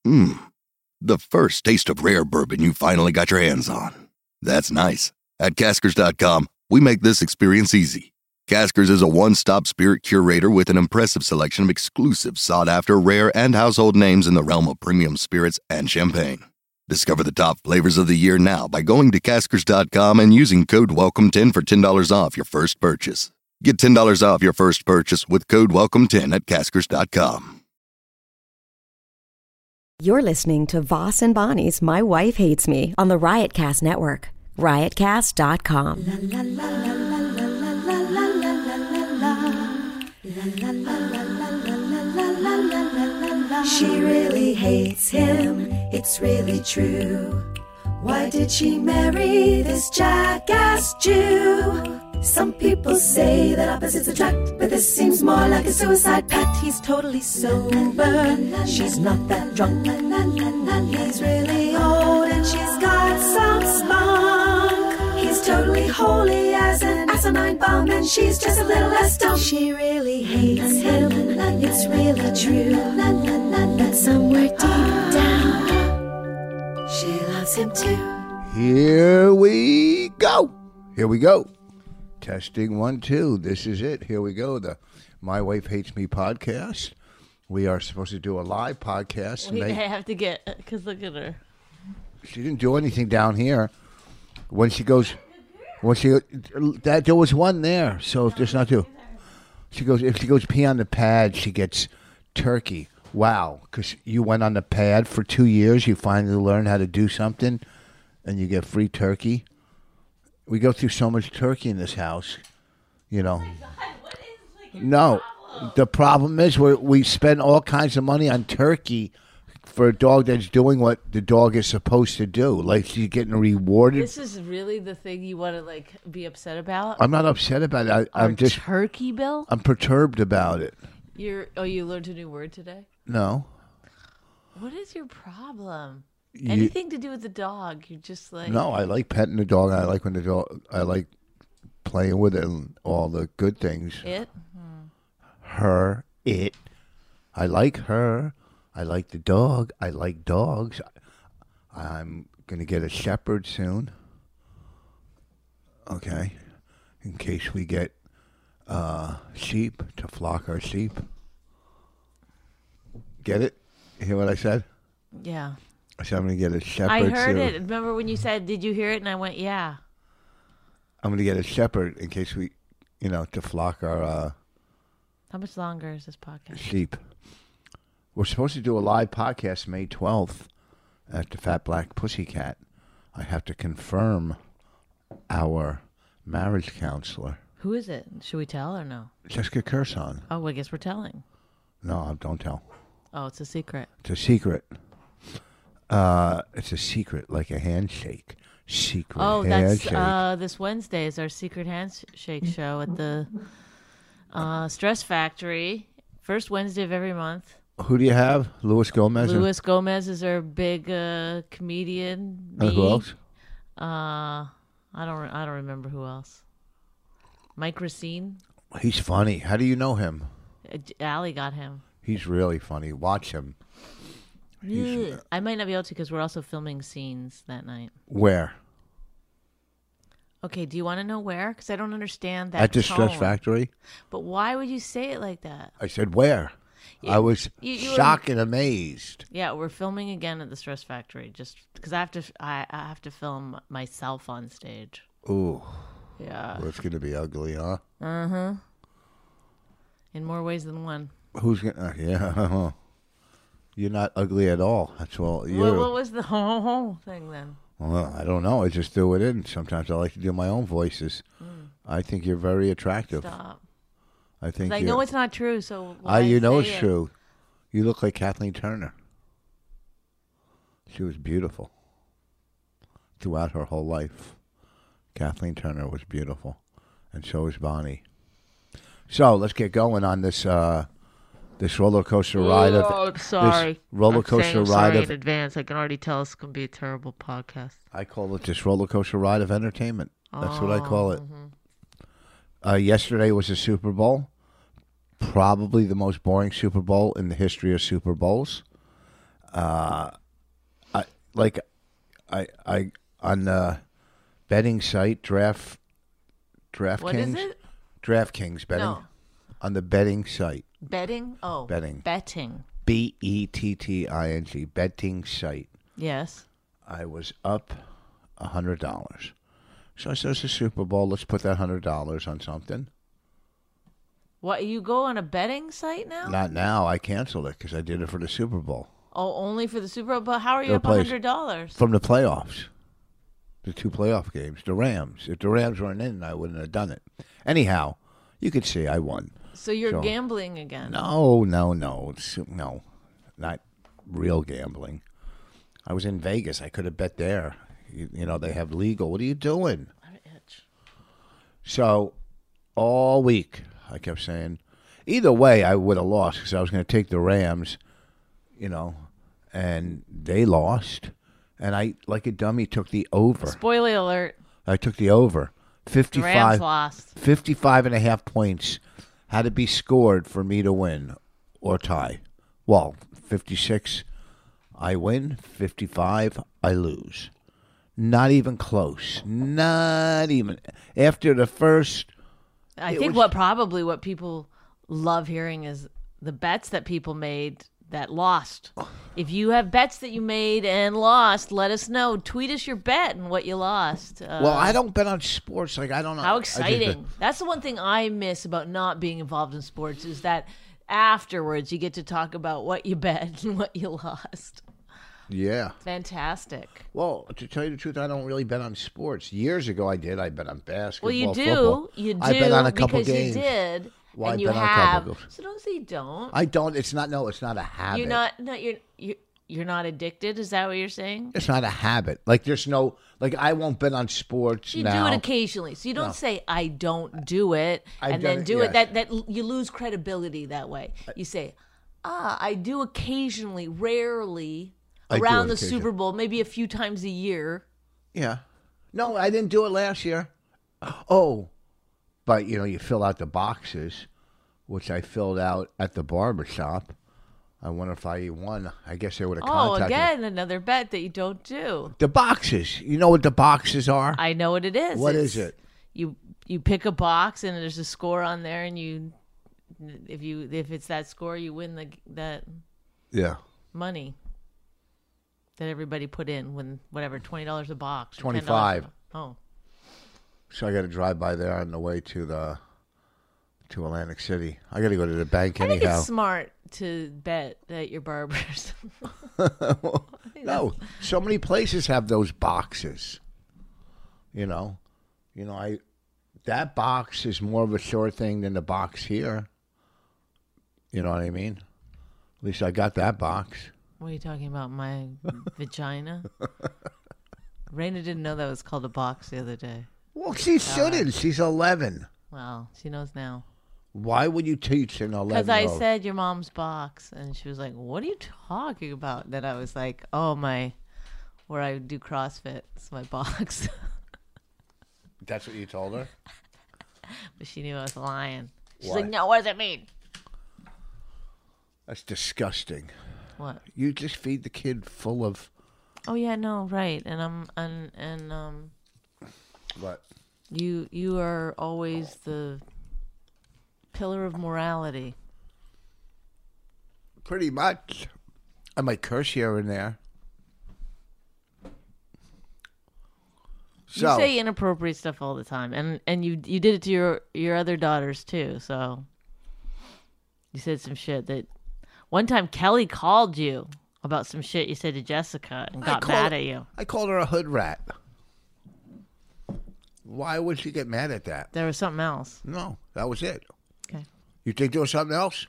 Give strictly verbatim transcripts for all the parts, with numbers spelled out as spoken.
Mmm, the first taste of rare bourbon you finally got your hands on. That's nice. At Caskers dot com, we make this experience easy. Caskers is a one-stop spirit curator with an impressive selection of exclusive, sought-after, rare, and household names in the realm of premium spirits and champagne. Discover the top flavors of the year now by going to Caskers dot com and using code welcome ten for ten dollars off your first purchase. Get ten dollars off your first purchase with code welcome ten at Caskers dot com. You're listening to Voss and Bonnie's My Wife Hates Me on the Riotcast Network. riot cast dot com. She really hates him, it's really true. Why did she marry this jackass Jew? Some people say that opposites attract, but this seems more like a suicide pact. He's totally sober, she's not that drunk. He's really old and she's got some spunk. He's totally holy as an asinine bomb, and she's just a little less dumb. She really hates him, it's really true. But somewhere deep down, she loves him too. Here we go. Here we go. Testing one, two. This is it. Here we go. The My Wife Hates Me podcast. We are supposed to do a live podcast. We May- have to get, because look at her. She didn't do anything down here. When she goes, when she, that there was one there. So if there's not two, she goes, if she goes pee on the pad, she gets turkey. Wow. Because you went on the pad for two years. You finally learned how to do something and you get free turkey. We go through so much turkey in this house, you know. Oh my God, what is, like, no, problem? The problem is we we spend all kinds of money on turkey for a dog that's doing what the dog is supposed to do. Like she's getting rewarded. This is really the thing you want to like be upset about? I'm not upset about it. I, Our I'm just turkey bill? I'm perturbed about it. You're oh, you learned a new word today? No. What is your problem? You- Anything to do with the dog? You're just like No, I like petting the dog. I like when the dog. I like playing with it and all the good things. it. Her, it. I like her. I like the dog. I like dogs. I'm going to get a shepherd soon. Okay. In case we get uh, sheep to flock our sheep. Get it? You hear what I said? Yeah. I said I'm going to get a shepherd I heard soon. it. Remember when you said, "Did you hear it?" And I went, "Yeah." I'm going to get a shepherd in case we, you know, to flock our uh, How much longer is this podcast? sheep. We're supposed to do a live podcast May twelfth at the Fat Black Pussycat. I have to confirm our marriage counselor. Who is it? Should we tell or no? Jessica Curson. Oh, I guess we're telling. No, don't tell. Oh, it's a secret. It's a secret. Uh, it's a secret, like a handshake. Secret Oh, that's handshake. uh, this Wednesday is our secret handshake show at the uh, Stress Factory. First Wednesday of every month. Who do you have? Luis Gomez? and- Luis Gomez is our big uh, comedian. Me. and who else? Uh, I don't. Re- I don't remember who else. Mike Racine. He's funny. How do you know him? Uh, Allie got him. He's really funny. Watch him. He's- Ugh. I might not be able to because we're also filming scenes that night. Where? Okay, do you want to know where? Because I don't understand that. At the Stress tone. Factory? But why would you say it like that? I said, where? You- I was you- you were- shocked and amazed. Yeah, we're filming again at the Stress Factory, just because I have to. I, I have to film myself on stage. Ooh, Yeah, well, it's going to be ugly, huh? in more ways than one. Who's going to... Uh, yeah. You're not ugly at all. That's all. You're, What, what was the ho ho ho thing then? Well, I don't know. I just threw it in. Sometimes I like to do my own voices. I think you're very attractive. Stop. I think 'Cause I you're, know it's not true, so Ah, why you know say it's it? true. You look like Kathleen Turner. She was beautiful throughout her whole life. Kathleen Turner was beautiful, and so was Bonnie. So let's get going on this uh, this roller coaster ride of Oh, I'm sorry. this roller I'm coaster saying I'm ride sorry of in advance. I can already tell it's gonna be a terrible podcast. I call it this roller coaster ride of entertainment. That's what I call it. Mm-hmm. Uh, yesterday was the Super Bowl, probably the most boring Super Bowl in the history of Super Bowls. Uh, I like I I on the betting site draft DraftKings. What is it? DraftKings betting No. on the betting site. Betting? Oh. Betting. Betting. B E T T I N G betting site. Yes. I was up a hundred dollars. So I said, it's the Super Bowl. Let's put that hundred dollars on something. What, you go on a betting site now? Not now. I canceled it because I did it for the Super Bowl. Oh, only for the Super Bowl? But how are you The up place. one hundred dollars? From the playoffs. The two playoff games. The Rams. If the Rams weren't in, I wouldn't have done it. Anyhow, you could see I won. So you're So- gambling again? No, no, no. It's, no. Not real gambling. I was in Vegas. I could have bet there. You, you know, they have legal. What are you doing? I itch. So, all week, I kept saying, either way, I would have lost because I was going to take the Rams, you know, and they lost. And I, like a dummy, took the over. Spoiler alert. I took the over. The fifty-five, Rams lost. fifty-five and a half points had to be scored for me to win or tie. Well, fifty-six, I win. fifty-five, I lose. Not even close. Not even. After the first... I It think was- what probably what people love hearing is the bets that people made that lost. If you have bets that you made and lost, let us know. Tweet us your bet and what you lost. Uh, Well, I don't bet on sports. Like, I don't know. how I just- exciting. That's the one thing I miss about not being involved in sports is that afterwards you get to talk about what you bet and what you lost. yeah. Fantastic. Well, to tell you the truth, I don't really bet on sports. Years ago, I did. I bet on basketball, Well, you do. football. You do I bet on a couple because games. you did. Well, I and you bet on a have. couple games. So don't say you don't. I don't. It's not. No, it's not a habit. You're not. No, you're. You're. You're not addicted. Is that what you're saying? It's not a habit. Like there's no. Like I won't bet on sports You now. do it occasionally, so you don't say I don't do it I've and done then it, do yes. it. That that you lose credibility that way. You say, ah, I do occasionally, rarely, I do around it the occasionally. Super Bowl, maybe a few times a year. Yeah. No, I didn't do it last year. Oh, but you know, you fill out the boxes, which I filled out at the barber shop. I wonder if I won. I guess they would have Oh, contacted me. again, another bet that you don't do. The boxes. You know what the boxes are? I know what it is. What It's- is it? You you pick a box and there's a score on there, and you if you if it's that score, you win the that Yeah. money that everybody put in when whatever twenty dollars a box, or twenty-five. ten dollars. Oh, So I got to drive by there on the way to the to Atlantic City. I got to go to the bank I think anyhow. it's smart to bet at your barber's. No, so many places have those boxes. You know, you know, I that box is more of a sure thing than the box here. You know what I mean? At least I got that box. What are you talking about? My vagina? Raina didn't know that was called a box the other day. Well, she shouldn't. She's eleven. Well, she knows now. Why would you teach an eleven? Because I said your mom's box, and she was like, "What are you talking about?" Then I was like, "Oh my, where I do CrossFit, it's my box." That's what you told her? But she knew I was lying. She's Why? like, "No, what does it mean?" That's disgusting. What? You just feed the kid full of Oh yeah, no, right. And I'm and and um, what? you you are always the pillar of morality. Pretty much. I might curse here and there. So, You say inappropriate stuff all the time, and and you you did it to your your other daughters too. So you said some shit that one time Kelly called you about some shit you said to Jessica and I got called- mad at you. I called her a hood rat. Why would she get mad at that? There was something else. No, that was it. Okay. You think there was something else?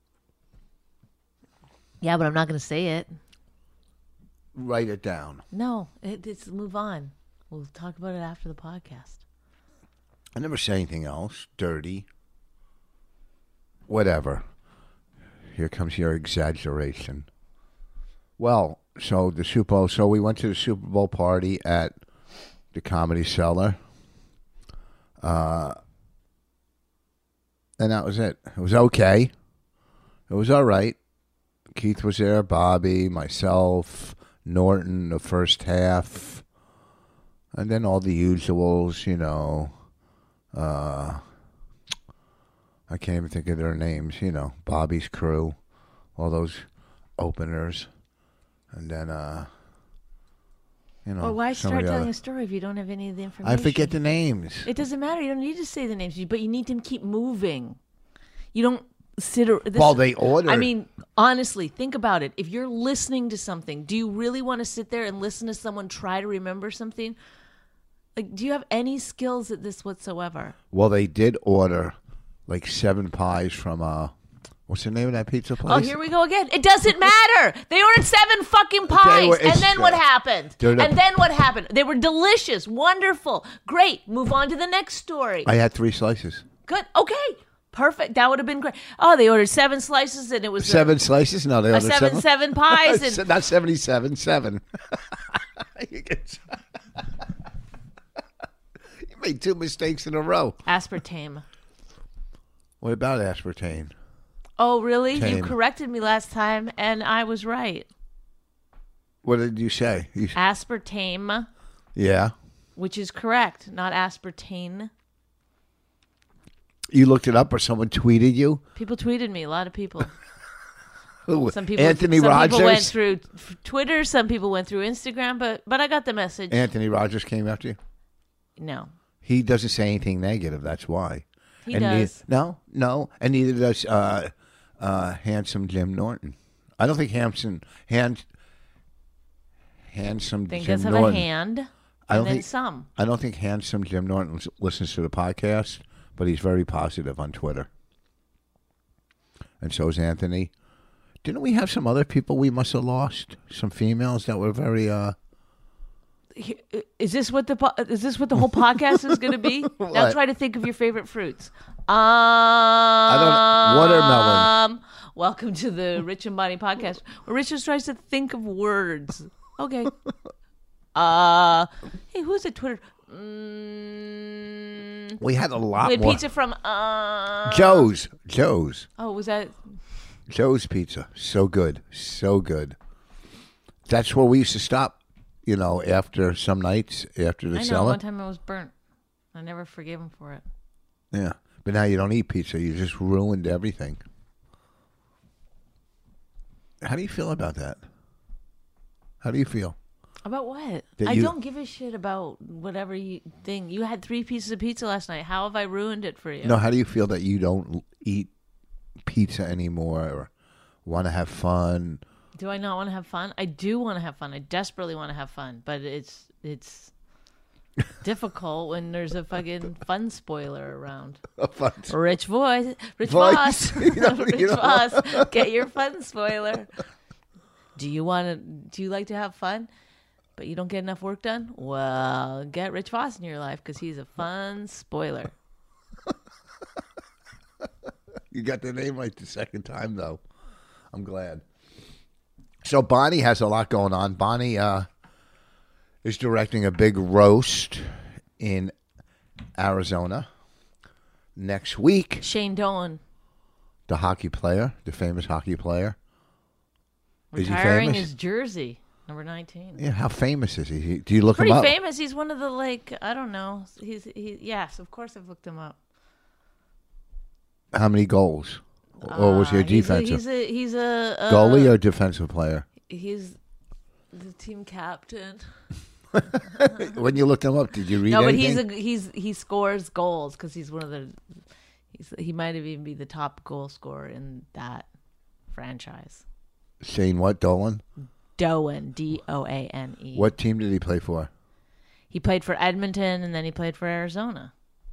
Yeah, but I'm not going to say it. Write it down. No, it, it's move on. We'll talk about it after the podcast. I never say anything else. Dirty. Whatever. Here comes your exaggeration. Well, so the Super Bowl. So we went to the Super Bowl party at the Comedy Cellar. Uh, and that was it. It was okay. It was all right. Keith was there, Bobby, myself, Norton, the first half, and then all the usuals, you know. Uh, I can't even think of their names, you know. Bobby's crew, all those openers, and then, uh, you know. Or why some start of the telling other- a story if you don't have any of the information? I forget the names. It doesn't matter. You don't need to say the names, but you need to keep moving. You don't sit. Or, this, Well, they order. I mean, honestly, think about it. If you're listening to something, do you really want to sit there and listen to someone try to remember something? Like, do you have any skills at this whatsoever? Well, they did order like seven pies from, uh, what's the name of that pizza place? Oh, here we go again. It doesn't matter. They ordered seven fucking pies. were- And it's- then what happened? They're not- And then what happened? They were delicious, wonderful, great. Move on to the next story. I had three slices. Good. Okay. Perfect. That would have been great. Oh, they ordered seven slices and it was a- Seven slices? No, they a, ordered seven, seven. seven pies. And Not seventy-seven, seven. you, get- you made two mistakes in a row. aspartame. What about aspartame? Oh, really? You Tame. corrected me last time and I was right. What did you say? You, Aspartame, yeah. which is correct, not aspartame. You looked it up or someone tweeted you? People tweeted me, a lot of people. Who? Some people, Anthony some Rogers? people went through f- Twitter, some people went through Instagram, but but I got the message. Anthony Rogers came after you? No, He doesn't say anything negative. That's why. he And does. ne- no, no. And neither does uh, uh, handsome Jim Norton. I don't think handsome, hand, handsome Think Jim let's have Norton. a hand, and I don't then think- some. I don't think handsome Jim Norton lis- listens to the podcast, but he's very positive on Twitter. And so is Anthony. Didn't we have some other people we must have lost? Some females that were very. Uh, Is this what the po- is this what the whole podcast is going to be? Now What? try to think of your favorite fruits. Um, don't- watermelon. Welcome to the Rich and Bonnie podcast, where Rich just tries to think of words. Okay. Uh, hey, who's at Twitter? Mm, we had a lot we had more. pizza from uh. Joe's. Joe's. Oh, was that? Joe's Pizza. So good. So good. That's where we used to stop, you know, after some nights, after the I know. cellar. One time I was burnt. I never forgave him for it. Yeah. But now you don't eat pizza. You just ruined everything. How do you feel about that? How do you feel? About what? That I you- don't give a shit about whatever you thing. You had three pieces of pizza last night. How have I ruined it for you? No, how do you feel that you don't eat pizza anymore or want to have fun? Do I not want to have fun? I do want to have fun. I desperately want to have fun, but it's it's difficult when there's a fucking fun spoiler around. Fun. Rich voice, Rich Voice. Voss, You know, Rich you know. Voss, get your fun spoiler. Do you want to? Do you like to have fun, but you don't get enough work done? Well, get Rich Voss in your life because he's a fun spoiler. You got the name right the second time, though. I'm glad. So Bonnie has a lot going on. Bonnie uh, is directing a big roast in Arizona next week. Shane Doan The hockey player, the famous hockey player. Is he retiring famous? his jersey, number nineteen. Yeah, how famous is he? Do you look Pretty him up? famous. He's one of the like I don't know. He's he. Yes, of course I've looked him up. How many goals? Or was he a Uh, he's defensive? He's a he's a, uh, Goalie or defensive player? he's the team captain. When you looked him up, did you read No, but anything? he's a he's he scores goals because he's one of the. He's he might have even be the top goal scorer in that franchise. Shane what? Dolan? Doan, D O A N E. What team did he play for? He played for Edmonton and then he played for Arizona.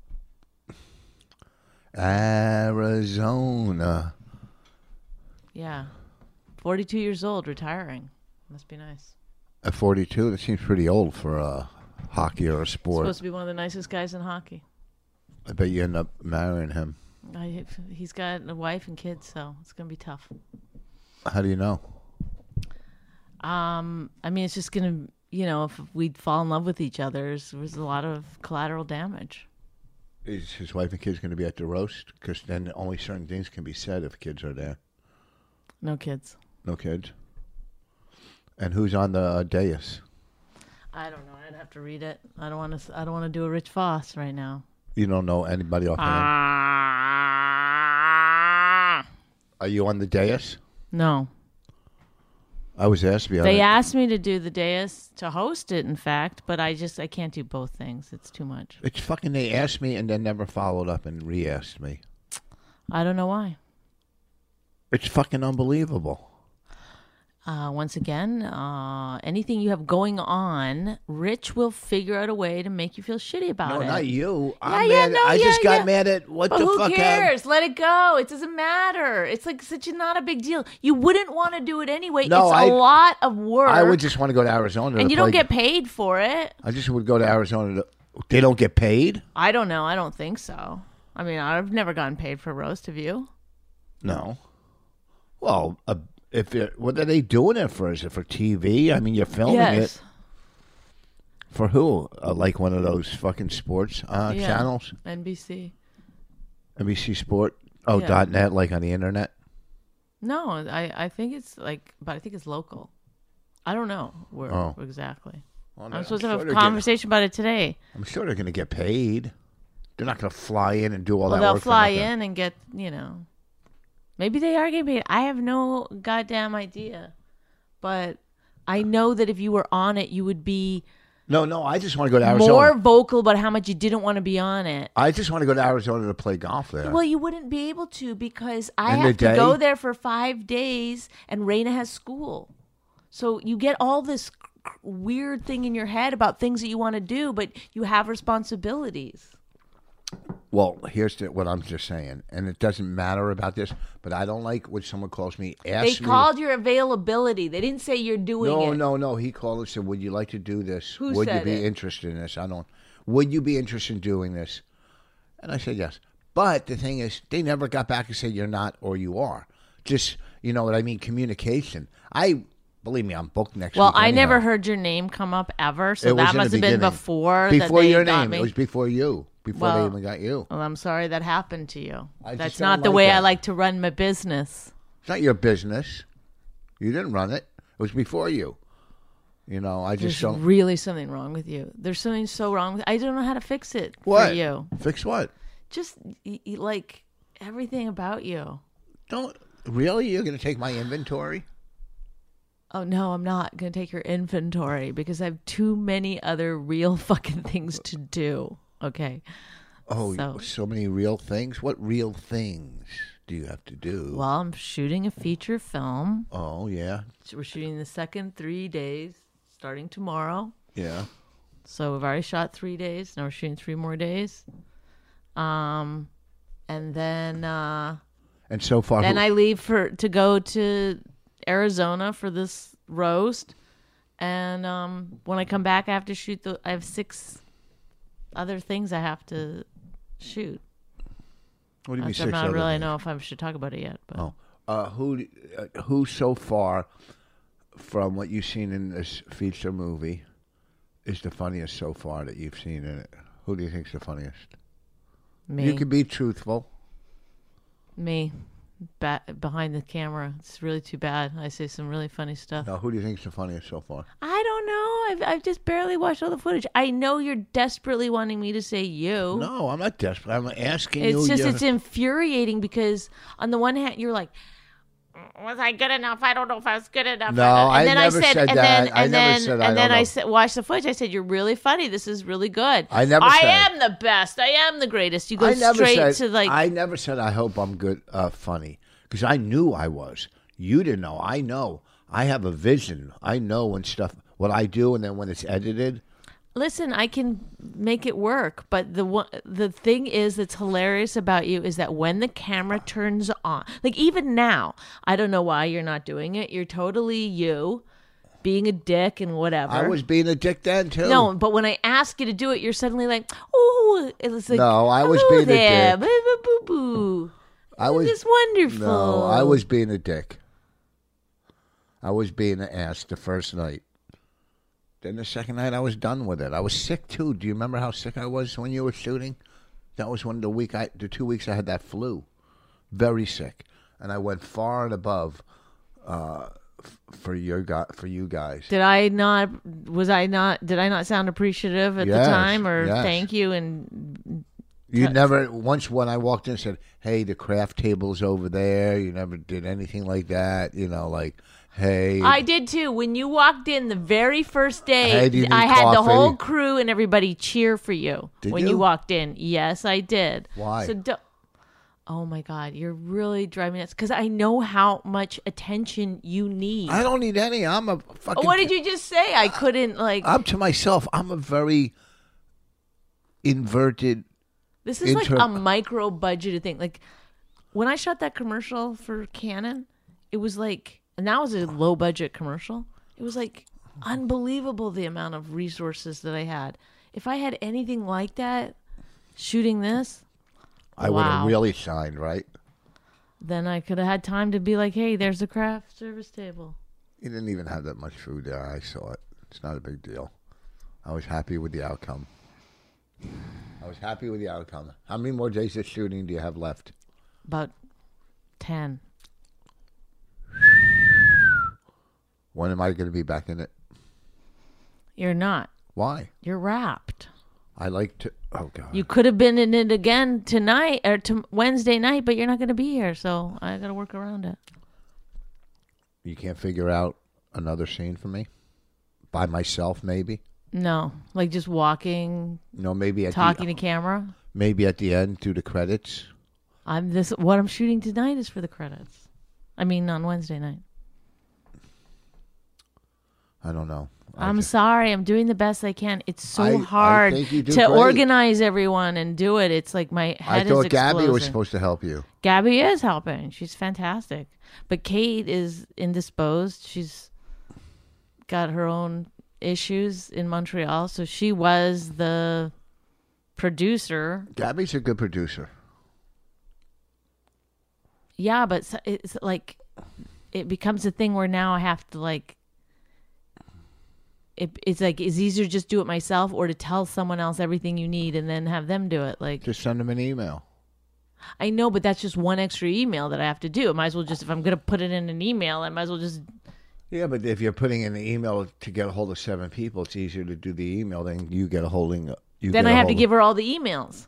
Arizona. Yeah, forty-two years old, retiring. Must be nice. At forty-two, that seems pretty old for a hockey or a sport. Supposed to be one of the nicest guys in hockey. I bet you end up marrying him. I, he's got a wife and kids, so it's gonna be tough. How do you know? Um, I mean, it's just gonna, you know, if we fall in love with each other, there's, there's a lot of collateral damage. Is his wife and kids going to be at the roast? Because then only certain things can be said if kids are there. No kids. No kids. And who's on the uh, dais? I don't know. I'd have to read it. I don't want to. I don't want to do a Rich Voss right now. You don't know anybody offhand. Ah. Are you on the dais? No. I was asked to be on They it. asked me to do the dais to host it, in fact, but I just I can't do both things. It's too much. It's fucking. They asked me and then never followed up and re-asked me. I don't know why. It's fucking unbelievable. Uh, once again, uh, anything you have going on, Rich will figure out a way to make you feel shitty about No, it. not you. Yeah, I'm yeah, mad. no, I yeah, just got yeah. mad at what But the who fuck. cares? Let it go. It doesn't matter. It's like such a not a big deal. You wouldn't want to do it anyway. No, it's I- a lot of work. I would just want to go to Arizona. and to you don't play- get paid for it. I just would go to Arizona. To, they don't get paid? I don't know. I don't think so. I mean, I've never gotten paid for a roast. Have you? No. Well, uh, if it, what are they doing it for? Is it for T V? I mean, you're filming Yes. it for who? Uh, like one of those fucking sports uh, Yeah. channels, N B C. N B C Sport. Oh, Yeah. dot net, like on the internet. No, I, I think it's like, but I think it's local. I don't know where Oh. exactly. Well, I'm I'm supposed sure to have a they're conversation about it today. I'm sure they're going to get paid. They're not going to fly in and do all Well, that they'll work. for fly nothing. in and get, you know, maybe they are getting paid. I have no goddamn idea. But I know that if you were on it, you would be No, no. I just want to go to Arizona. more vocal about how much you didn't want to be on it. I just want to go to Arizona to play golf there. Well, you wouldn't be able to because I In the have to day? go there for five days and Raina has school. So you get all this weird thing in your head about things that you want to do, but you have responsibilities. Well, here's the, what I'm just saying, and it doesn't matter about this, but I don't like when someone calls me, They asks me. called your availability. They didn't say you're doing no, it. no, no. He called and said, "Would you like to do this? Who Would you said be it? interested in this?" I don't. Would you be interested in doing this? And I said yes. But the thing is, they never got back and said you're not or you are. Just you know what I mean? Communication. I believe me, I'm booked next Well, week. I anyhow. never heard your name come up ever, so It was that in must the have been beginning. before. Before that they your got name, me. it was before you. Before Well, they even got you. Well, I'm sorry that happened to you. I That's just don't not the like way I that. like to run my business. It's not your business. You didn't run it. It was before you. You know, I just There's don't. really something wrong with you. There's something so wrong with I don't know how to fix it What? for you. Fix what? Just y- y- like everything about you. Don't. Really? You're going to take my inventory? Oh no, I'm not going to take your inventory because I have too many other real fucking things to do. Okay. Oh, So- so, many real things? What real things do you have to do? Well, I'm shooting a feature film. Oh, yeah. So we're shooting the second three days starting tomorrow. Yeah. So we've already shot three days. Now we're shooting three more days. Um, and then uh, And so far, then who- I leave for to go to Arizona for this roast. And um, when I come back, I have to shoot the. I have six other things I have to shoot. what do you mean I'm six not other really things? know if I should talk about it yet. But Oh. Uh, who, uh, who so far, from what you've seen in this feature movie, is the funniest so far that you've seen in it? Who do you think's the funniest? me, You can be truthful. me, ba- behind the camera. It's really too bad. I say some really funny stuff. Now, who do you think's the funniest so far? I don't know. I've I've just barely watched all the footage. I know you're desperately wanting me to say you. No, I'm not desperate. I'm asking you. It's just you- it's infuriating because on the one hand you're like, was I good enough? I don't know if I was good enough. No, and I then never I said, said and that. Then, I and never then, said I and then don't I know. said, watch the footage. I said, you're really funny. This is really good. I never I said- am the best. I am the greatest. You go I never straight said, to like. I never said I hope I'm good, uh, funny, because I knew I was. You didn't know. I know. I have a vision. I know when stuff, what I do, and then when it's edited. Listen, I can make it work, but the one, the thing is that's hilarious about you is that when the camera turns on, like even now, I don't know why you're not doing it. You're totally you, being a dick and whatever. I was being a dick then too. no, but when I ask you to do it, you're suddenly like, oh, it's like, No, I was hello being a there, dick. boo boo boo boo. I was. It's wonderful. No, I was being a dick. I was being an ass the first night. Then the second night, I was done with it. I was sick too. Do you remember how sick I was when you were shooting? That was one of the week I, the two weeks I had that flu, very sick, and I went far and above uh, f- for your guy, for you guys. Did I not? Was I not? Did I not sound appreciative at Yes, the time, or yes. thank you? And You never once when I walked in said, "Hey, the craft table's over there." You never did anything like that. You know, like, "Hey." I did too. When you walked in the very first day, Hey, do you need I had the coffee? whole crew and everybody cheer for you Did when you? you walked in. Yes, I did. Why? So don't. Oh my God, you're really driving me nuts because I know how much attention you need. I don't need any. I'm a fucking. What did you just say? I couldn't like. I'm to myself. I'm a very inverted. This is like inter- a micro budgeted thing. Like when I shot that commercial for Canon, it was like, and that was a low budget commercial. It was like unbelievable the amount of resources that I had. If I had anything like that, shooting this, I would have wow. really shined, right? then I could have had time to be like, hey, there's a craft service table. You didn't even have that much food there. I saw it. It's not a big deal. I was happy with the outcome. I was happy with the outcome. How many more days of shooting do you have left? About ten. When am I going to be back in it? You're not. Why? You're wrapped. I like to. Oh God. You could have been in it again tonight or to Wednesday night, but you're not going to be here, so I got to work around it. You can't figure out another scene for me? By myself, maybe? No, like just walking, No, maybe at talking the, to camera. maybe at the end, do the credits. I'm this. What I'm shooting tonight is for the credits. I mean, on Wednesday night. I don't know. I I'm just- sorry. I'm doing the best I can. It's so I- I hard think you do to great. organize everyone and do it. It's like my I head thought is Gabby was exploding. supposed to help you. Gabby is helping. She's fantastic. But Kate is indisposed. She's got her own issues in Montreal. So she was the producer. Gabby's a good producer. Yeah, but s- it's like it becomes a thing where now I have to like it, it's like it's easier to just do it myself or to tell someone else everything you need and then have them do it. Like Just send them an email. I know, but that's just one extra email that I have to do. I might as well just if I'm gonna put it in an email, I might as well just Yeah, but if you're putting in an email to get a hold of seven people, it's easier to do the email than you get a holding. You then get I a have to hold give her all the emails.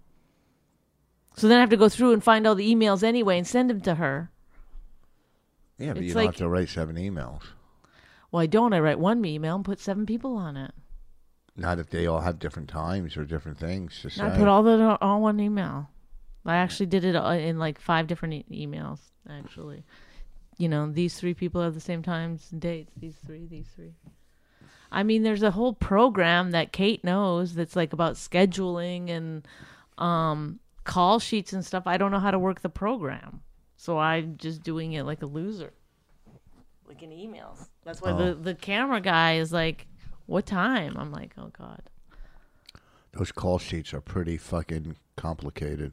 So then I have to go through and find all the emails anyway and send them to her. of- Yeah, but it's you don't like- have to write seven emails. Well, I don't. I write one email and put seven people on it. Not if they all have different times or different things to say. I put all the all one email. I actually did it uh, in like five different e- emails. Actually, you know, these three people have the same times and dates. These three, these three. I mean, there's a whole program that Kate knows that's like about scheduling and um, call sheets and stuff. I don't know how to work the program, so I'm just doing it like a loser, like in emails. That's why the the camera guy is like, "What time?" I'm like, "Oh God." Those call sheets are pretty fucking complicated.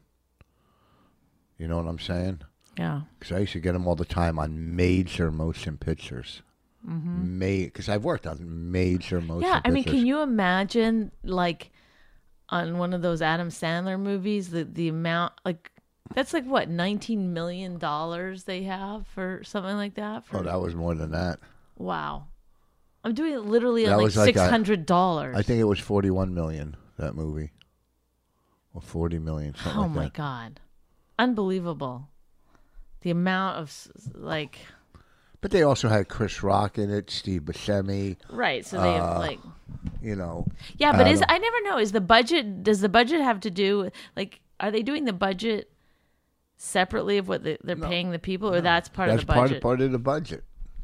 You know what I'm saying? Yeah. Because I used to get them all the time on major motion pictures. Mm-hmm. Because I've worked on major motion Yeah, I mean, pictures. can you imagine, like, on one of those Adam Sandler movies, the, the amount, like, that's like, what, nineteen million dollars they have for something like that? For, Oh, that was more than that. wow. I'm doing it literally That on, like, was like a- six hundred dollars. I think it was forty-one million, that movie. Or forty million, something Oh, like my that. God. Unbelievable. The amount of, s- like, But they also had Chris Rock in it, Steve Buscemi, right, so they have, Uh, like... you know. Yeah, but is Adam. I never know. Is the budget? Does the budget have to do like? Are they doing the budget separately of what the, they're paying the people, or that's part That's of the part budget? of, part of the budget.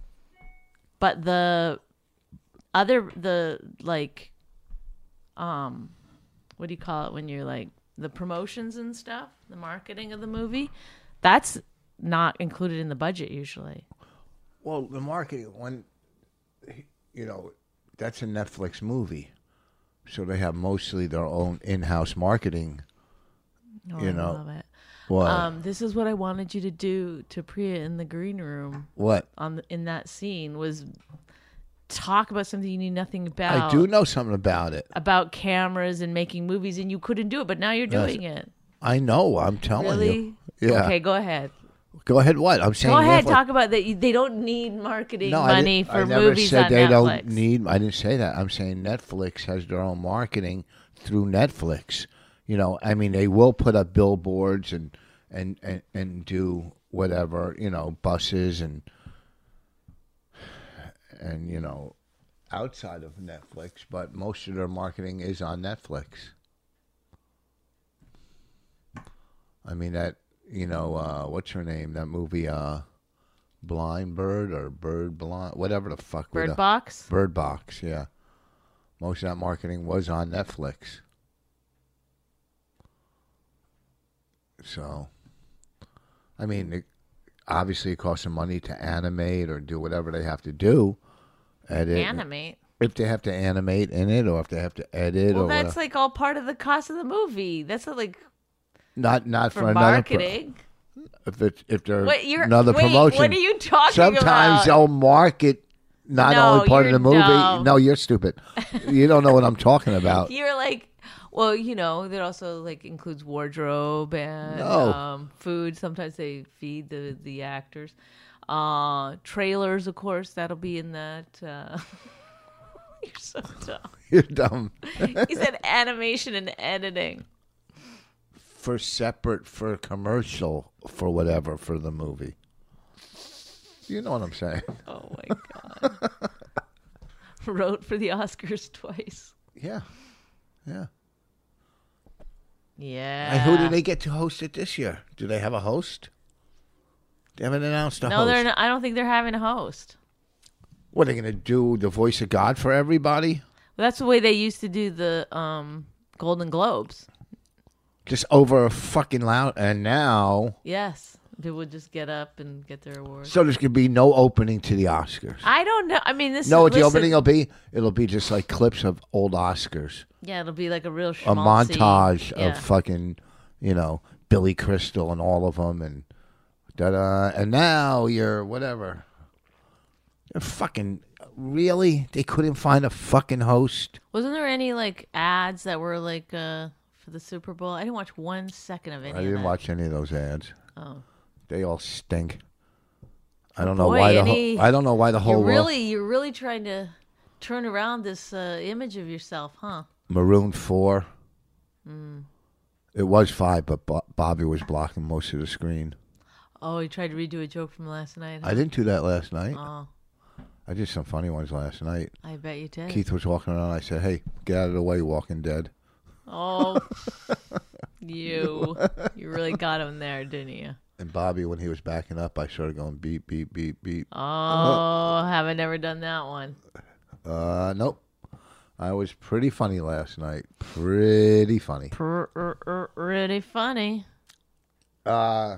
But the other the like, um, what do you call it when you're like the promotions and stuff, the marketing of the movie? That's not included in the budget usually. Well, the marketing, when, you know, that's a Netflix movie. So they have mostly their own in-house marketing. Oh, You I know, love it. What? Um, this is what I wanted you to do to Priya in the green room. what? On the, in that scene was talk about something you knew nothing about. I do know something about it. about cameras and making movies, and you couldn't do it, but now you're Yes. doing it. I know. I'm telling Really? you. Yeah. Okay, go ahead. Go ahead. What I'm saying? Go ahead, Netflix. talk about that. You- They don't need marketing No, I money didn't- for I never movies said on they Netflix. don't need. I didn't say that. I'm saying Netflix has their own marketing through Netflix. You know, I mean, they will put up billboards and and and, and do whatever. You know, buses and and you know, outside of Netflix, but most of their marketing is on Netflix. I mean that. You know, uh, what's her name? That movie, uh, Blind Bird or Bird Blind, whatever the fuck. with Bird the- Box? Bird Box, yeah. Most of that marketing was on Netflix. So, I mean, it, obviously it costs them money to animate or do whatever they have to do. Edit. Animate. If they have to animate in it or if they have to edit Well, or that's whatever. like all part of the cost of the movie. That's not like Not not for, for another pro- marketing. if it's if they're What you're another wait, promotion. What are you talking Sometimes about? they'll market not No, only part of you're the movie. dumb. No, you're stupid. You don't know what I'm talking about. You're like, well, you know, that also like includes wardrobe and No. um, food. Sometimes they feed the the actors. Uh, trailers, of course, that'll be in that. Uh, you're so dumb. You're dumb. He said animation and editing. For separate, for commercial, for whatever, for the movie. You know what I'm saying? Oh my god. Wrote for the Oscars twice. Yeah. Yeah. Yeah. And who do they get to host it this year? Do they have a host? They haven't announced a No, host. they're. Not, I don't think they're having a host. What, are they going to do the voice of God for everybody? Well, that's the way they used to do the um, Golden Globes. Just over a fucking loud. And now, Yes, people would just get up and get their awards. so there's going to be no opening to the Oscars. I don't know. I mean, this. know what the listen, opening will be? It'll be just like clips of old Oscars. Yeah, it'll be like a real A schmaltzy- montage yeah. of fucking, you know, Billy Crystal and all of them. And da-da. And now you're whatever. You're fucking... Really? They couldn't find a fucking host? Wasn't there any like ads that were like uh, for the Super Bowl? I didn't watch one second of any. I of didn't that. watch any of those ads. Oh. They all stink. I don't know Boy, why the any- whole, I don't know why the whole You're world- really, you're really trying to turn around this uh, image of yourself, huh? Maroon four. Mm. It was five, but Bo- Bobby was blocking most of the screen. Oh, you tried to redo a joke from last night. Huh? I didn't do that last night. Oh, I did some funny ones last night. I bet you did. Keith was walking around. I said, "Hey, get out of the way, Walking Dead." Oh, you, you really got him there, didn't you? And Bobby, when he was backing up, I started going beep, beep, beep, beep. Oh, haven't never done that one. Uh, nope. I was pretty funny last night. Pretty funny. Pr- er, er, Pretty funny. Uh,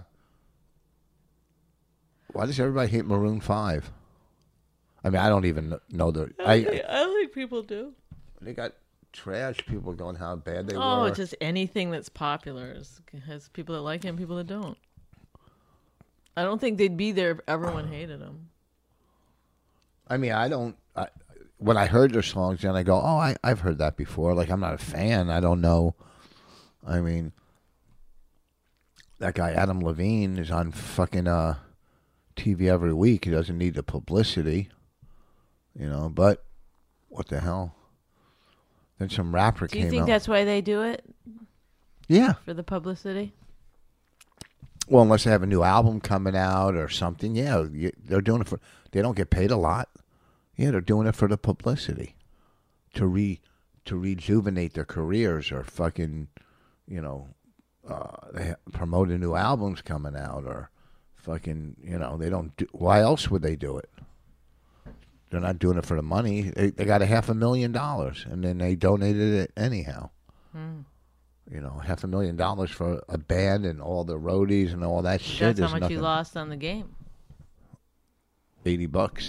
why does everybody hate Maroon five? I mean, I don't even know the. I, I think people do. they got trash people going how bad they Oh, were. just anything that's popular is, has people that like him, people that don't. I don't think they'd be there if everyone hated him. I mean, I don't. I, when I heard their songs, then I go, "Oh, I, I've heard that before." Like, I'm not a fan. I don't know. I mean, that guy Adam Levine is on fucking uh, T V every week. He doesn't need the publicity, you know. But what the hell? Then some rapper Do you came think out. that's why they do it? Yeah. For the publicity? Well, unless they have a new album coming out or something, yeah, you- they're doing it for. They don't get paid a lot. Yeah, they're doing it for the publicity, to re to rejuvenate their careers or fucking, you know, uh, they ha- promote a new album's coming out or fucking, you know, they don't. Do, why else would they do it? They're not doing it for the money. They, they got a half a million dollars and then they donated it anyhow. Hmm. You know, half a million dollars for a band and all the roadies and all that shit. That's how is much nothing. you lost on the game. eighty bucks.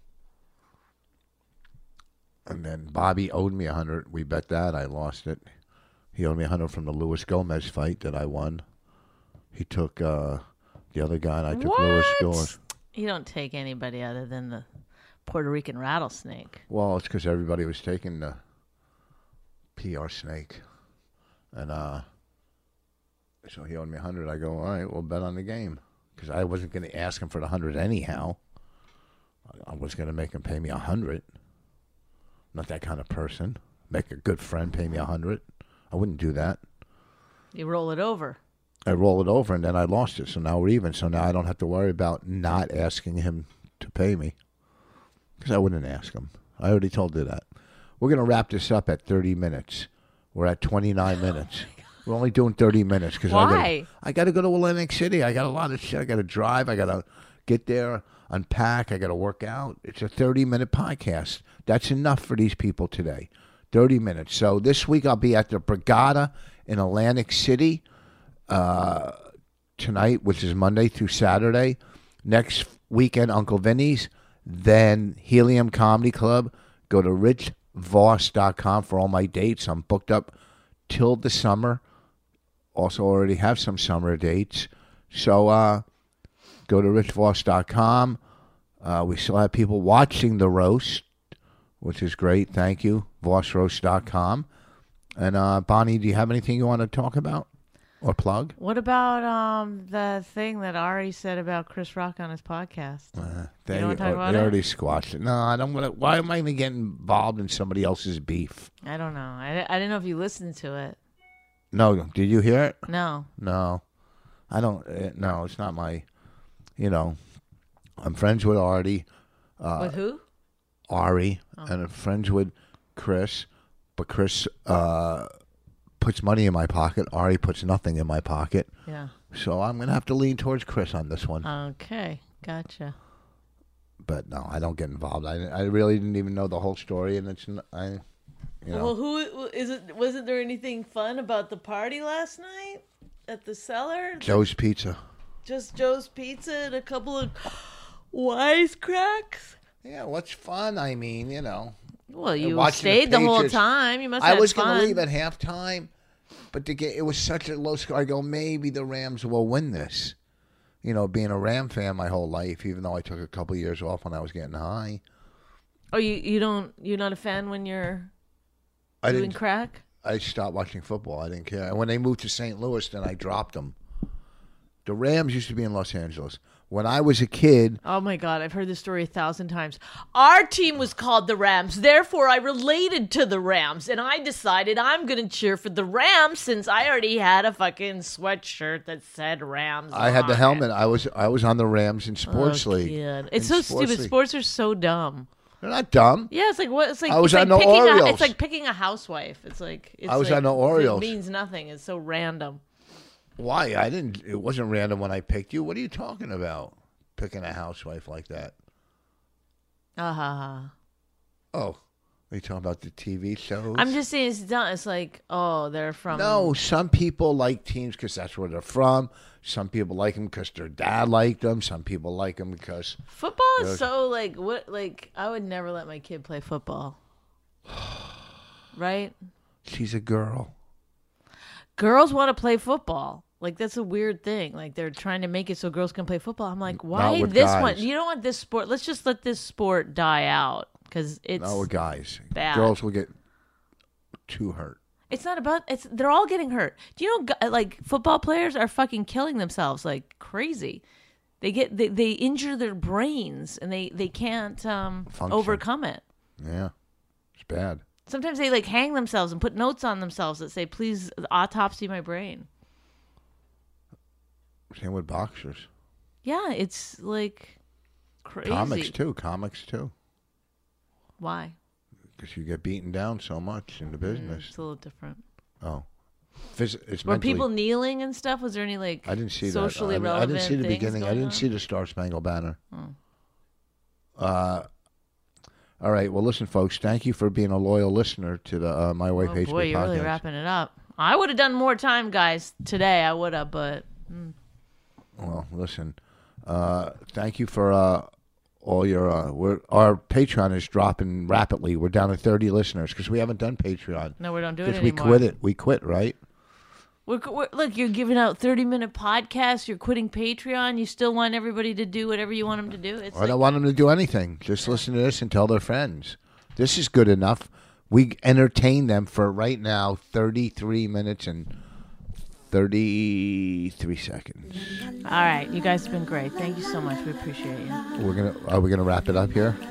And then Bobby owed me a hundred. We bet that. I lost it. He owed me a hundred from the Luis Gomez fight that I won. He took uh, the other guy and I took What? Luis Gomez. You don't take anybody other than the Puerto Rican rattlesnake. Well, it's because everybody was taking the P R snake. And uh, so he owed me a hundred. I go, all right, we'll bet on the game. because I wasn't going to ask him for the hundred anyhow. I was going to make him pay me a hundred. Not that kind of person. Make a good friend pay me a hundred. I wouldn't do that. You roll it over. I roll it over, and then I lost it. So now we're even. So now I don't have to worry about not asking him to pay me, because I wouldn't ask him. I already told you that. We're going to wrap this up at thirty minutes. We're at twenty-nine minutes. We're only doing thirty minutes. Cause Why? I got to go to Atlantic City. I got a lot of shit. I got to drive. I got to get there, unpack. I got to work out. It's a thirty-minute podcast. That's enough for these people today. thirty minutes. So this week I'll be at the Brigada in Atlantic City uh, tonight, which is Monday through Saturday. Next weekend, Uncle Vinny's. Then Helium Comedy Club. Go to rich voss dot com for all my dates. I'm booked up till the summer. Also already have some summer dates. So uh, go to rich voss dot com. Uh, we still have people watching the roast, which is great. Thank you. voss roast dot com. And uh, Bonnie, do you have anything you want to talk about or plug? What about um the thing that Ari said about Chris Rock on his podcast? Uh, they You don't wanna talk about they it? already squashed it. No, I don't want to. Why am I even getting involved in somebody else's beef? I don't know. I, I didn't know if you listened to it. No, did you hear it? No. No, I don't. Uh, no, it's not my. You know, I'm friends with Artie, uh, With who? Ari, Oh. and I'm friends with Chris. But Chris uh, puts money in my pocket. Ari puts nothing in my pocket. Yeah. So I'm gonna have to lean towards Chris on this one. Okay. Gotcha. But no, I don't get involved. I, I really didn't even know the whole story, and it's n- I, you know. Well, who is it? Wasn't there anything fun about the party last night at the cellar? Joe's Pizza. Just Joe's Pizza and a couple of wisecracks. Yeah, what's fun? I mean, you know. Well, you watching the stayed the, whole Patriots. time. You must. I have was fun. going to leave at halftime, but the game, it was such a low score. I go, maybe the Rams will win this. You know, being a Ram fan my whole life, even though I took a couple years off when I was getting high. Oh, you you don't you're not a fan when you're I doing didn't. crack? I stopped watching football. I didn't care. And when they moved to Saint Louis, then I dropped them. The Rams used to be in Los Angeles. When I was a kid, Oh my God, I've heard this story a thousand times. Our team was called the Rams, therefore I related to the Rams, and I decided I'm gonna cheer for the Rams since I already had a fucking sweatshirt that said Rams. I had the on helmet. it. I was I was on the Rams in sports Oh, league. kid. It's In so sports stupid. league. Sports are so dumb. They're not dumb. Yeah, it's like what? It's like I was it's on like the picking a, Orioles. It's like picking a housewife. It's like it's I was like, on the Orioles. It means nothing. It's so random. Why? I didn't. It wasn't random when I picked you. What are you talking about? Picking a housewife like that? Ah ha ha. Oh, are you talking about the T V shows? I'm just saying it's done. It's like oh, they're from No, some people like teams because that's where they're from. Some people like them because their dad liked them. Some people like them because Football is Those- so like what like I would never let my kid play football. Right? she's a girl. Girls want to play football. Like that's a weird thing. Like they're trying to make it so girls can play football. I'm like, why with this guys. one? You don't want this sport. Let's just let this sport die out because it's No, we're guys. bad. Girls will get too hurt. it's not about it's they're all getting hurt. Do you know gu- like football players are fucking killing themselves like crazy. They get they, they injure their brains and they they can't um, Function. overcome it. Yeah, it's bad. Sometimes they like hang themselves and put notes on themselves that say, "Please autopsy my brain." Same with boxers. Yeah, it's like crazy. Comics too. Comics too. Why? Because you get beaten down so much in the Mm, business. it's a little different. Oh, Phys- it's Were mentally. people kneeling and stuff? Was there any like I didn't see socially that. I, I relevant didn't see the things beginning. I going didn't on? see the Star Spangled Banner. Oh. Uh, all right. Well, listen, folks. Thank you for being a loyal listener to the uh, My Wife Oh Hates boy, Me you're really podcast. wrapping it up. I would have done more time, guys. Today I would have, but Well, listen. Uh, thank you for uh, all your. Uh, we're, our Patreon is dropping rapidly. We're down to thirty listeners because we haven't done Patreon. no, we don't do it Because we anymore. quit it. We quit, right? We're, we're, look, you're giving out thirty minute podcasts. You're quitting Patreon. You still want everybody to do whatever you want them to do. It's I like, don't want them to do anything. Just listen to this and tell their friends. This is good enough. We entertain them for right now thirty-three minutes and thirty-three seconds. All right, you guys have been great. Thank you so much. We appreciate you. We're gonna. Are we gonna wrap it up here?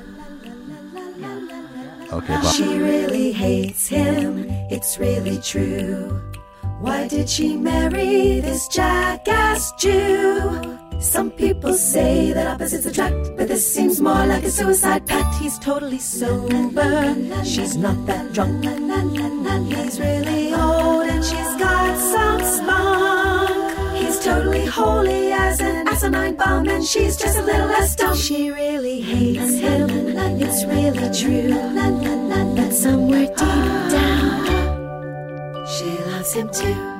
Yeah. Okay. Bye. She really hates him, it's really true. Why did she marry this jackass Jew? Some people say that opposites attract, but this seems more like a suicide pact. He's totally sober, she's not that drunk. He's really old and she's got some spunk. He's totally holy as an asinine bomb, and she's just a little less dumb. She really hates him, it's really true. But somewhere deep down, she loves him too.